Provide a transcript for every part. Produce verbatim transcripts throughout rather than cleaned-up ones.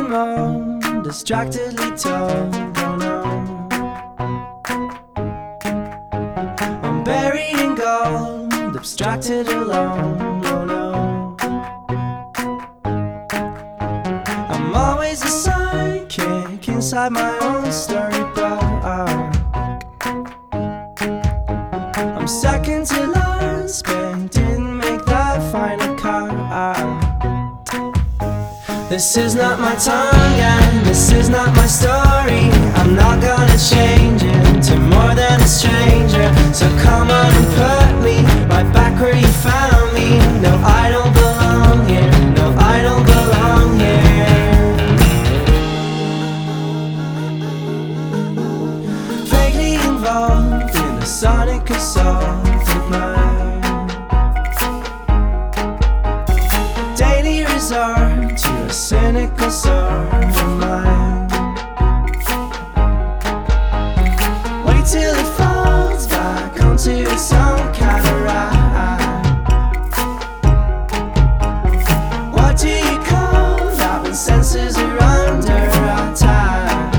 moan, distractedly told, oh no. I'm buried in gold, abstracted alone, oh no. I'm always a sidekick inside my own storybook. I'm second to last, but didn't make that final cut. This is not my tongue and this is not my story. I'm not gonna change it into more than a stranger. So come on and put me right back where you found me. No, I don't belong here. No, I don't belong here. Vaguely involved in a sonic assault of mine. Daily resort to a cynical sort of mind. Wait till it falls back onto its own kind of ride. What do you call that when senses are under attack?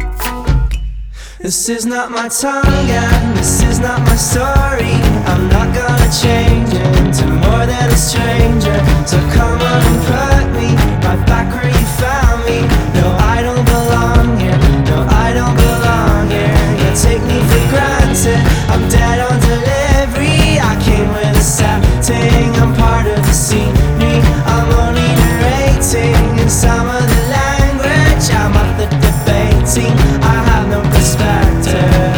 This is not my tongue and this is not my story. I'm not gonna change it into more than a stranger. So come on and put me right back where you found me. No, I don't belong here. No, I don't belong here. You take me for granted. I'm dead on delivery. I came with a setting. I'm part of the scenery. I'm only narrating in some of the language. I'm up the debating. I have no perspective.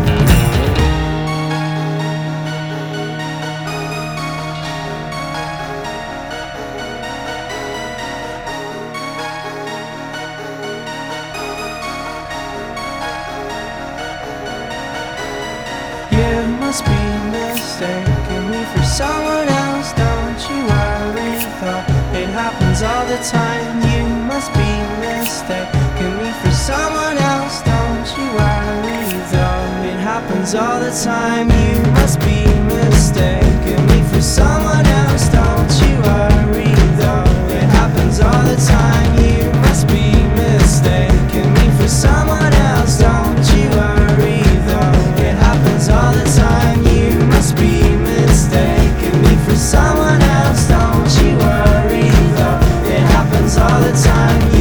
You must be mistaking me for someone else. Don't you worry, though it happens all the time. You must be mistaking me for someone else. Don't you worry, though it happens all the time. You must be mistaking me for someone else. Don't you worry, though it happens all the time. You must be mistaking me for someone else. Don't you worry, though it happens all the time. You must be mistaking me for someone else. Don't you worry, though it happens all the time.